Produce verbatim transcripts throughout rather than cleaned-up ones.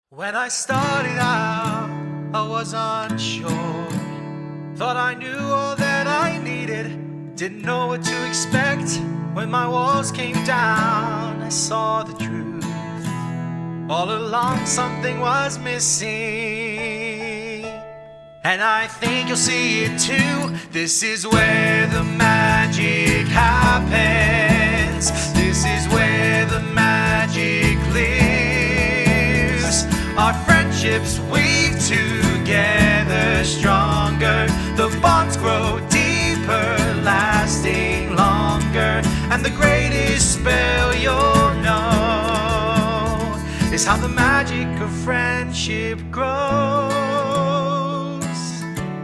When I started out, I was unsure. Thought I knew all that I needed. Didn't know what to expect. When my walls came down, I saw the truth. All along something was missing, and I think you'll see it too. This is where the magic happens. This is where the magic lives. Our friendships weave together stronger. The bonds grow deeper, lasting longer. And the greatest spell you'll know is how the magic of friendship grows.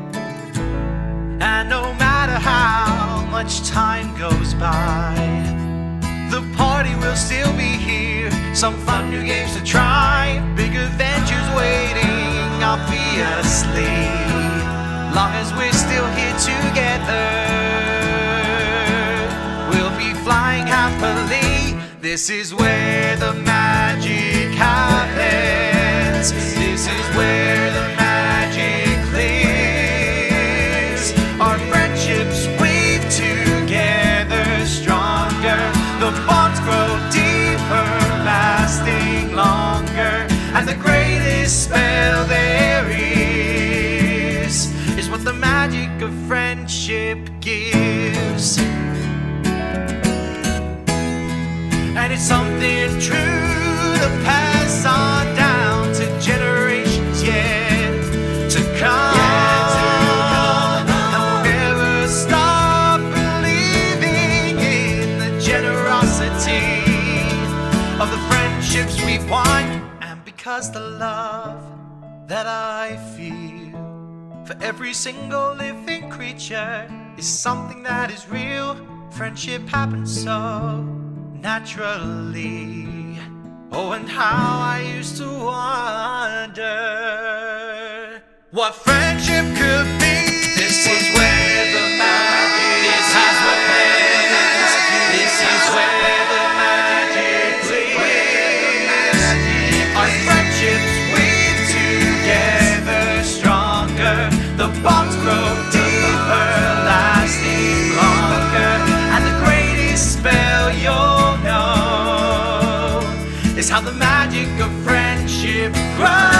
And no matter how much time goes by, the party will still be here. Some fun new games to try, big adventures waiting, obviously. Long as we're still here together, we'll be flying happily. This is where the magic happens. This is where the magic lives. Our friendships weave together stronger. The bonds grow deeper, lasting longer. And the greatest spell there is, is what the magic of friendship gives. And it's something true to pass on down to generations yet to come. And we'll never stop believing in the generosity of the friendships we want. And because the love that I feel for every single living creature is something that is real, friendship happens so naturally. Oh, and how I used to wonder what friendship could be. This is where the magic This is happens. This is where the magic lives. Our friendships weave together stronger. The bonds grow deeper, lasting longer. And the greatest spell you'll know is how the magic of friendship grows.